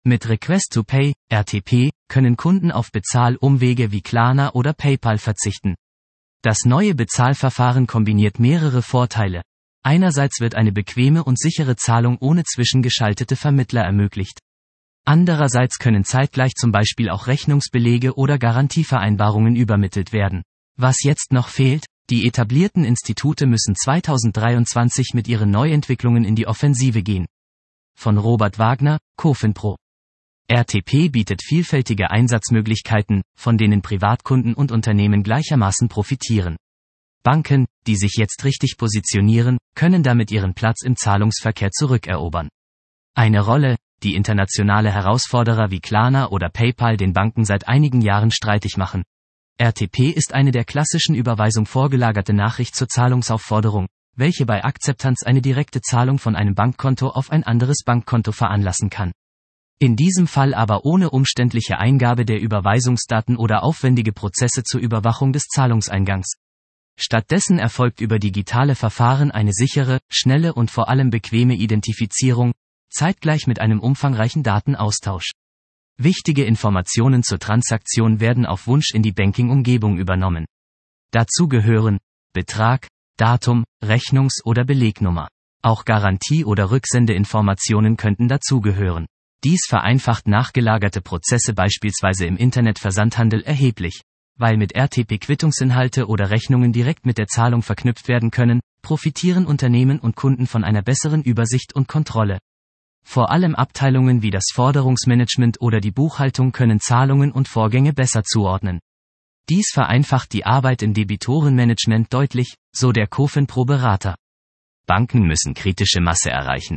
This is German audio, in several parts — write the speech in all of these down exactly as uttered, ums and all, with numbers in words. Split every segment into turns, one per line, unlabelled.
Mit Request to Pay, R T P, können Kunden auf Bezahlumwege wie Klarna oder PayPal verzichten. Das neue Bezahlverfahren kombiniert mehrere Vorteile. Einerseits wird eine bequeme und sichere Zahlung ohne zwischengeschaltete Vermittler ermöglicht. Andererseits können zeitgleich zum Beispiel auch Rechnungsbelege oder Garantievereinbarungen übermittelt werden. Was jetzt noch fehlt? Die etablierten Institute müssen zweitausenddreiundzwanzig mit ihren Neuentwicklungen in die Offensive gehen. Von Robert Wagner, CoFinPro. R T P bietet vielfältige Einsatzmöglichkeiten, von denen Privatkunden und Unternehmen gleichermaßen profitieren. Banken, die sich jetzt richtig positionieren, können damit ihren Platz im Zahlungsverkehr zurückerobern. Eine Rolle, die internationale Herausforderer wie Klarna oder PayPal den Banken seit einigen Jahren streitig machen. R T P ist eine der klassischen Überweisung vorgelagerte Nachricht zur Zahlungsaufforderung, welche bei Akzeptanz eine direkte Zahlung von einem Bankkonto auf ein anderes Bankkonto veranlassen kann. In diesem Fall aber ohne umständliche Eingabe der Überweisungsdaten oder aufwendige Prozesse zur Überwachung des Zahlungseingangs. Stattdessen erfolgt über digitale Verfahren eine sichere, schnelle und vor allem bequeme Identifizierung, zeitgleich mit einem umfangreichen Datenaustausch. Wichtige Informationen zur Transaktion werden auf Wunsch in die Banking-Umgebung übernommen. Dazu gehören Betrag, Datum, Rechnungs- oder Belegnummer. Auch Garantie- oder Rücksendeinformationen könnten dazugehören. Dies vereinfacht nachgelagerte Prozesse beispielsweise im Internetversandhandel erheblich. Weil mit R T P Quittungsinhalte oder Rechnungen direkt mit der Zahlung verknüpft werden können, profitieren Unternehmen und Kunden von einer besseren Übersicht und Kontrolle. Vor allem Abteilungen wie das Forderungsmanagement oder die Buchhaltung können Zahlungen und Vorgänge besser zuordnen. Dies vereinfacht die Arbeit im Debitorenmanagement deutlich, so der CoFinPro-Berater. Banken müssen kritische Masse erreichen.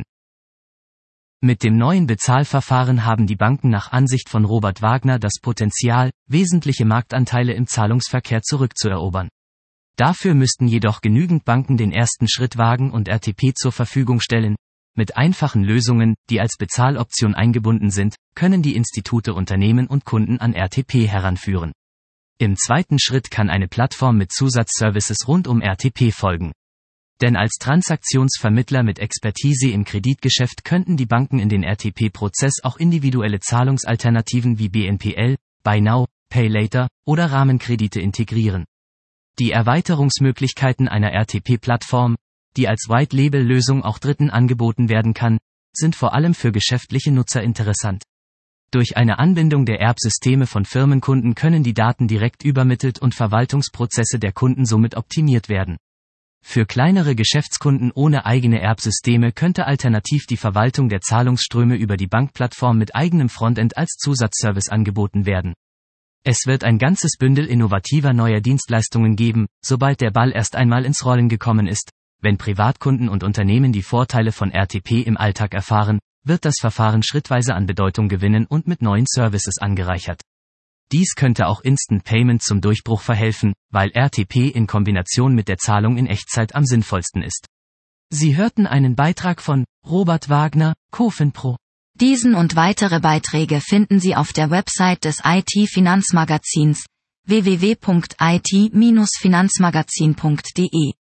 Mit dem neuen Bezahlverfahren haben die Banken nach Ansicht von Robert Wagner das Potenzial, wesentliche Marktanteile im Zahlungsverkehr zurückzuerobern. Dafür müssten jedoch genügend Banken den ersten Schritt wagen und R T P zur Verfügung stellen. Mit einfachen Lösungen, die als Bezahloption eingebunden sind, können die Institute Unternehmen und Kunden an R T P heranführen. Im zweiten Schritt kann eine Plattform mit Zusatzservices rund um R T P folgen. Denn als Transaktionsvermittler mit Expertise im Kreditgeschäft könnten die Banken in den R T P-Prozess auch individuelle Zahlungsalternativen wie B N P L, Buy Now, Pay Later oder Rahmenkredite integrieren. Die Erweiterungsmöglichkeiten einer R T P-Plattform, die als White-Label-Lösung auch Dritten angeboten werden kann, sind vor allem für geschäftliche Nutzer interessant. Durch eine Anbindung der Erbsysteme von Firmenkunden können die Daten direkt übermittelt und Verwaltungsprozesse der Kunden somit optimiert werden. Für kleinere Geschäftskunden ohne eigene Erbsysteme könnte alternativ die Verwaltung der Zahlungsströme über die Bankplattform mit eigenem Frontend als Zusatzservice angeboten werden. Es wird ein ganzes Bündel innovativer neuer Dienstleistungen geben, sobald der Ball erst einmal ins Rollen gekommen ist. Wenn Privatkunden und Unternehmen die Vorteile von R T P im Alltag erfahren, wird das Verfahren schrittweise an Bedeutung gewinnen und mit neuen Services angereichert. Dies könnte auch Instant Payment zum Durchbruch verhelfen, weil R T P in Kombination mit der Zahlung in Echtzeit am sinnvollsten ist. Sie hörten einen Beitrag von Robert Wagner, CoFinPro.
Diesen und weitere Beiträge finden Sie auf der Website des I T-Finanzmagazins w w w punkt i t Bindestrich finanzmagazin punkt d e.